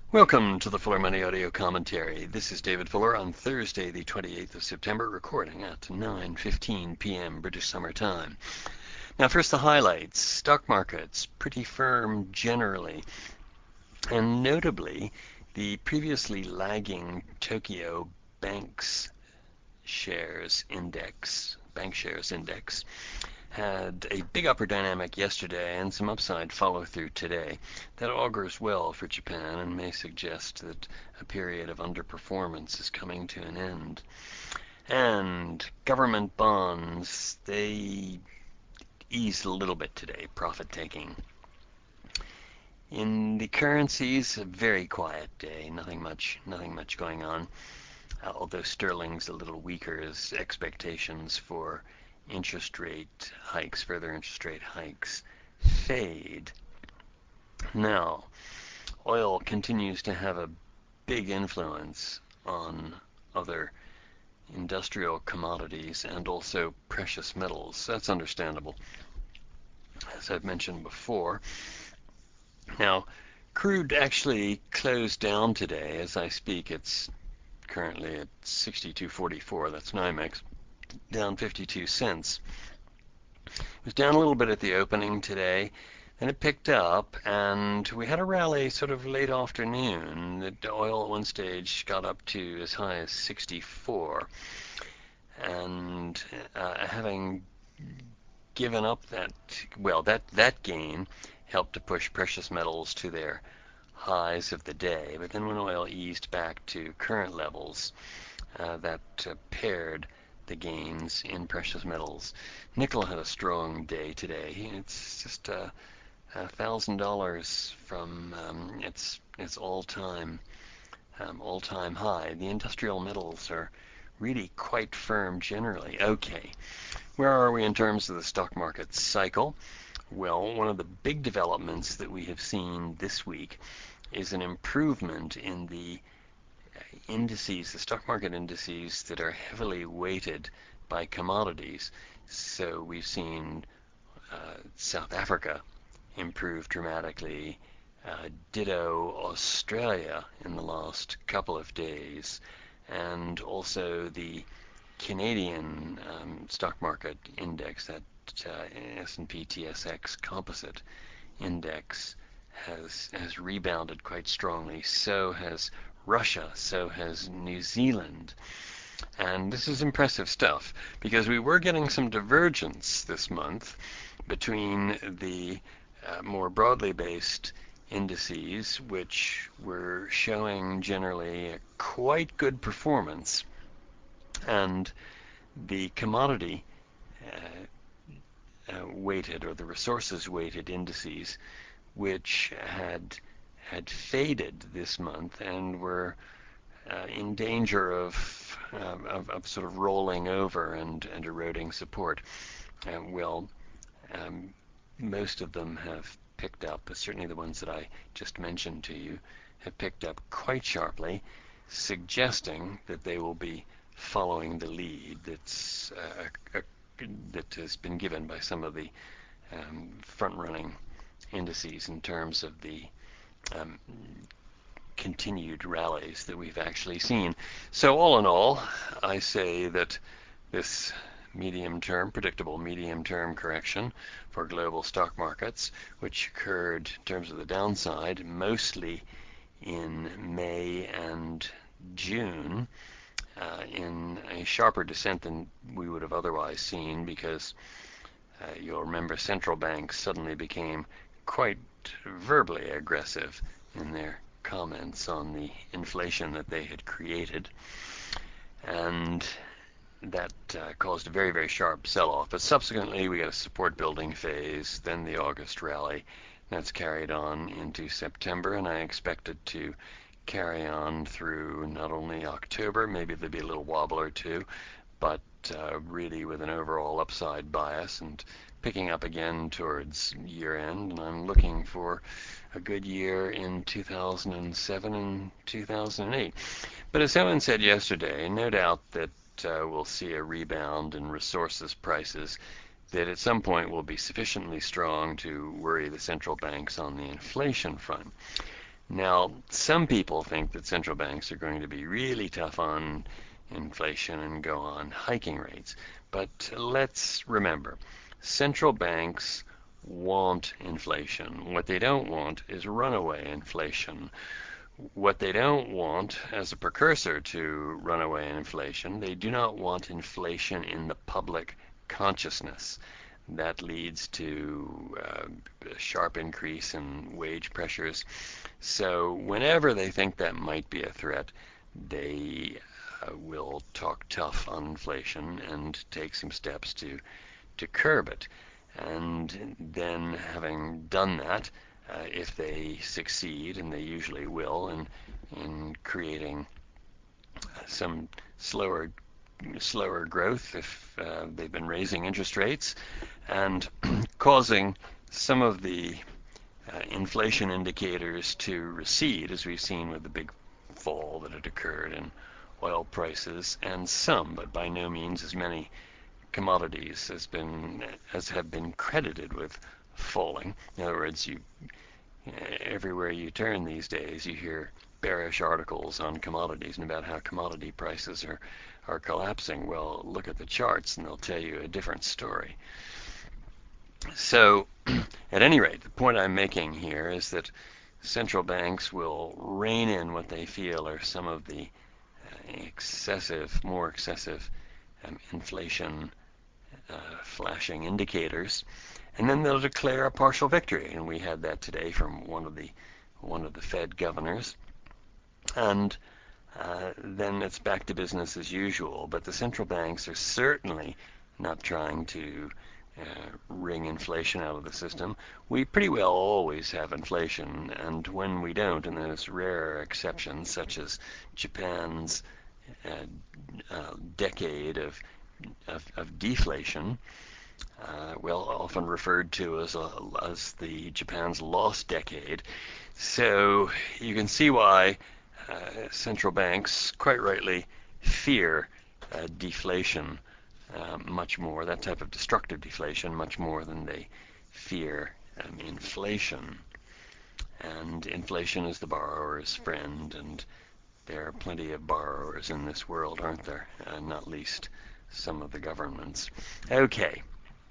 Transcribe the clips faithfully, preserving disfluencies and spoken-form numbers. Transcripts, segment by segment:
Welcome to the Fuller Money Audio Commentary. This is David Fuller on Thursday, the twenty-eighth of September, recording at nine fifteen p m British Summer Time. Now, first the highlights. Stock markets pretty firm generally, and notably, the previously lagging Tokyo Banks shares index, bank shares index, had a big upward dynamic yesterday and some upside follow through today. That augurs well for Japan and may suggest that a period of underperformance is coming to an end. And government bonds, they eased a little bit today, profit taking. In the currencies, a very quiet day, nothing much, nothing much going on. Uh, although sterling's a little weaker as expectations for interest rate hikes, further interest rate hikes, fade. Now, oil continues to have a big influence on other industrial commodities and also precious metals. That's understandable, as I've mentioned before. Now, crude actually closed down today as I speak. It's currently at sixty-two forty-four, that's NYMEX, down fifty-two cents. It was down a little bit at the opening today, then it picked up, and we had a rally sort of late afternoon. The oil at one stage got up to as high as sixty-four, and uh, having given up that, well, that, that gain helped to push precious metals to their highs of the day. But then when oil eased back to current levels, uh, that uh, paired the gains in precious metals. Nickel had a strong day today. It's just a thousand dollars from um, its its all-time um, all-time high. The industrial metals are really quite firm generally. Okay, where are we in terms of the stock market cycle? Well, one of the big developments that we have seen this week is an improvement in the indices, the stock market indices that are heavily weighted by commodities. So we've seen uh, South Africa improve dramatically, uh, ditto Australia in the last couple of days, and also the Canadian um, stock market index, that uh, S and P T S X composite index, has has rebounded quite strongly. So has Russia, so has New Zealand. And this is impressive stuff, because we were getting some divergence this month between the uh, more broadly based indices, which were showing generally a quite good performance, and the commodity uh, uh, weighted, or the resources weighted indices, which had had faded this month and were uh, in danger of, uh, of of sort of rolling over and, and eroding support. Uh, well, um, most of them have picked up, but certainly the ones that I just mentioned to you have picked up quite sharply, suggesting that they will be following the lead that's uh, a, that has been given by some of the um, front-running indices in terms of the um, continued rallies that we've actually seen. So all in all, I say that this medium-term, predictable medium-term correction for global stock markets, which occurred in terms of the downside mostly in May and June, uh, in a sharper descent than we would have otherwise seen, because uh, you'll remember central banks suddenly became quite verbally aggressive in their comments on the inflation that they had created, and that uh, caused a very, very sharp sell-off. But subsequently, we got a support building phase, then the August rally. That's carried on into September, and I expect it to carry on through not only October, maybe there'll be a little wobble or two, but uh, really with an overall upside bias and picking up again towards year end. And I'm looking for a good year in two thousand seven and two thousand eight. But as someone said yesterday, no doubt that uh, we'll see a rebound in resources prices that at some point will be sufficiently strong to worry the central banks on the inflation front. Now, some people think that central banks are going to be really tough on inflation and go on hiking rates. But let's remember, central banks want inflation. What they don't want is runaway inflation. What they don't want as a precursor to runaway inflation, they do not want inflation in the public consciousness. That leads to uh, a sharp increase in wage pressures. So whenever they think that might be a threat, they uh, will talk tough on inflation and take some steps to, to curb it. And then having done that, uh, if they succeed, and they usually will, in, in creating some slower slower growth if uh, they've been raising interest rates and causing some of the uh, inflation indicators to recede, as we've seen with the big fall that had occurred in oil prices, and some, but by no means as many commodities has been as have been credited with falling. In other words, you everywhere you turn these days, you hear bearish articles on commodities and about how commodity prices are, are collapsing. Well, look at the charts and they'll tell you a different story. So, at any rate, the point I'm making here is that central banks will rein in what they feel are some of the uh, excessive, more excessive um, inflation uh, flashing indicators, and then they'll declare a partial victory. And we had that today from one of the one of the Fed governors. And uh, then it's back to business as usual. But the central banks are certainly not trying to uh, wring inflation out of the system. We pretty well always have inflation, and when we don't, and there's rare exceptions such as Japan's uh, uh, decade of, of, of deflation, uh, well, often referred to as, a, as the Japan's lost decade. So you can see why uh, central banks, quite rightly, fear uh, deflation uh, much more, that type of destructive deflation, much more than they fear um, inflation. And inflation is the borrower's friend, and there are plenty of borrowers in this world, aren't there? Uh, not least some of the governments. Okay.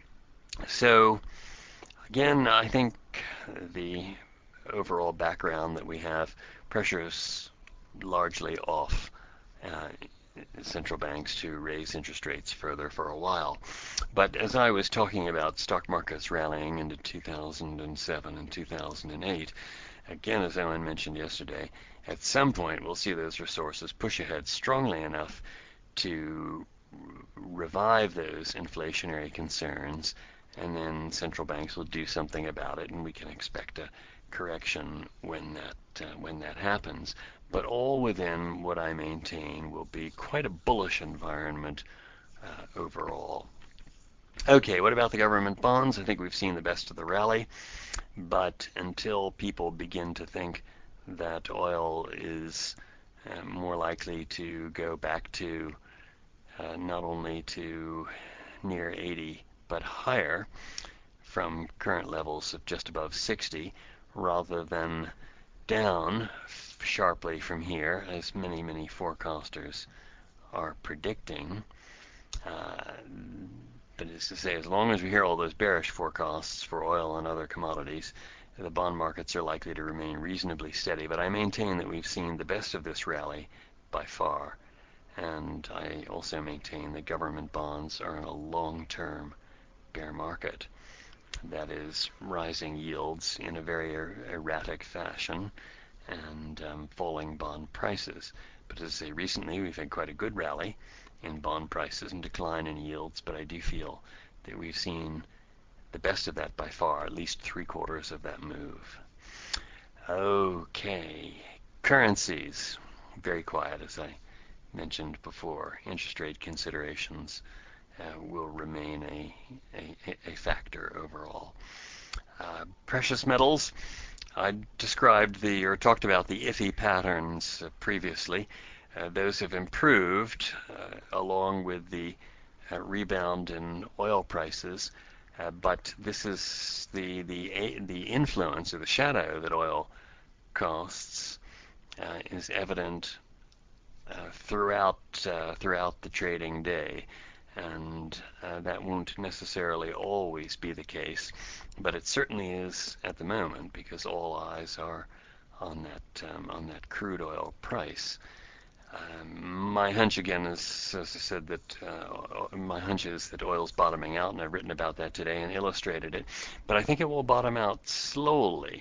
So, again, I think the overall background that we have, pressure is largely off uh, central banks to raise interest rates further for a while. But as I was talking about stock markets rallying into two thousand seven and two thousand eight, again, as Owen mentioned yesterday, at some point we'll see those resources push ahead strongly enough to revive those inflationary concerns, and then central banks will do something about it, and we can expect a correction when that uh, when that happens. But all within what I maintain will be quite a bullish environment uh, overall. Okay, what about the government bonds? I think we've seen the best of the rally, but until people begin to think that oil is uh, more likely to go back to uh, not only to near eighty, but higher from current levels of just above sixty, rather than down sharply from here, as many, many forecasters are predicting. Uh, but as to say, as long as we hear all those bearish forecasts for oil and other commodities, the bond markets are likely to remain reasonably steady. But I maintain that we've seen the best of this rally by far. And I also maintain that government bonds are in a long-term bear market. That is, rising yields in a very er erratic fashion and um, falling bond prices. But as I say, recently we've had quite a good rally in bond prices and decline in yields, but I do feel that we've seen the best of that by far, at least three quarters of that move. Okay, currencies, very quiet as I mentioned before. Interest rate considerations uh, will remain a, a, a factor overall. Uh, precious metals, I described the, or talked about the iffy patterns uh, previously. Uh, those have improved uh, along with the uh, rebound in oil prices, uh, but this is the, the, the influence or the shadow that oil costs uh, is evident uh, throughout uh, throughout the trading day, and uh, that won't necessarily always be the case, but it certainly is at the moment because all eyes are on that um, on that crude oil price. Um, my hunch again is, as I said, that uh, my hunch is that oil's bottoming out, and I've written about that today and illustrated it. But I think it will bottom out slowly.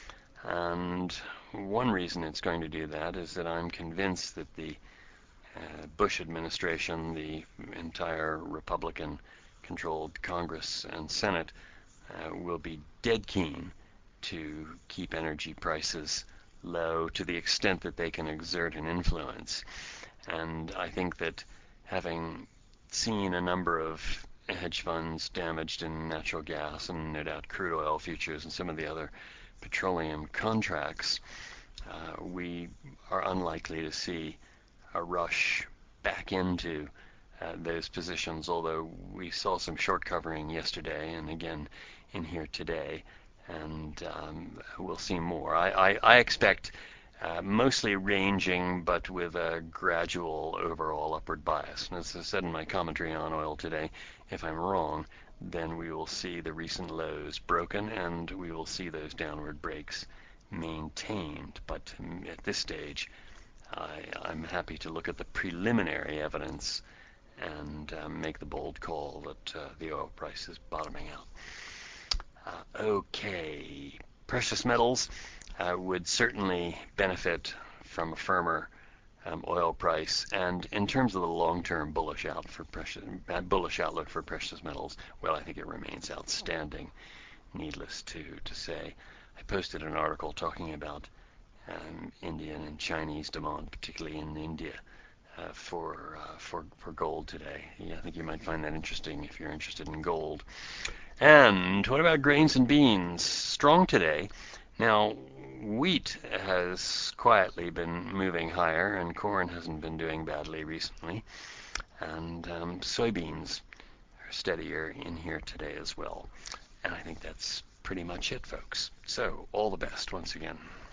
And one reason it's going to do that is that I'm convinced that the uh, Bush administration, the entire Republican-controlled Congress and Senate, uh, will be dead keen to keep energy prices low to the extent that they can exert an influence. And I think that having seen a number of hedge funds damaged in natural gas and no doubt crude oil futures and some of the other petroleum contracts, uh, we are unlikely to see a rush back into uh, those positions, although we saw some short covering yesterday and again in here today, and um, we'll see more. I, I, I expect uh, mostly ranging, but with a gradual overall upward bias. And as I said in my commentary on oil today, if I'm wrong, then we will see the recent lows broken and we will see those downward breaks maintained. But at this stage, I, I'm happy to look at the preliminary evidence and um, make the bold call that uh, the oil price is bottoming out. Uh, okay, precious metals uh, would certainly benefit from a firmer um, oil price, and in terms of the long-term bullish out for precious, uh, bullish outlook for precious metals, well, I think it remains outstanding. Needless to to say, I posted an article talking about um, Indian and Chinese demand, particularly in India, uh, for uh, for for gold today. Yeah, I think you might find that interesting if you're interested in gold. And what about grains and beans? Strong today. Now, wheat has quietly been moving higher, and corn hasn't been doing badly recently. And um, soybeans are steadier in here today as well. And I think that's pretty much it, folks. So, all the best once again.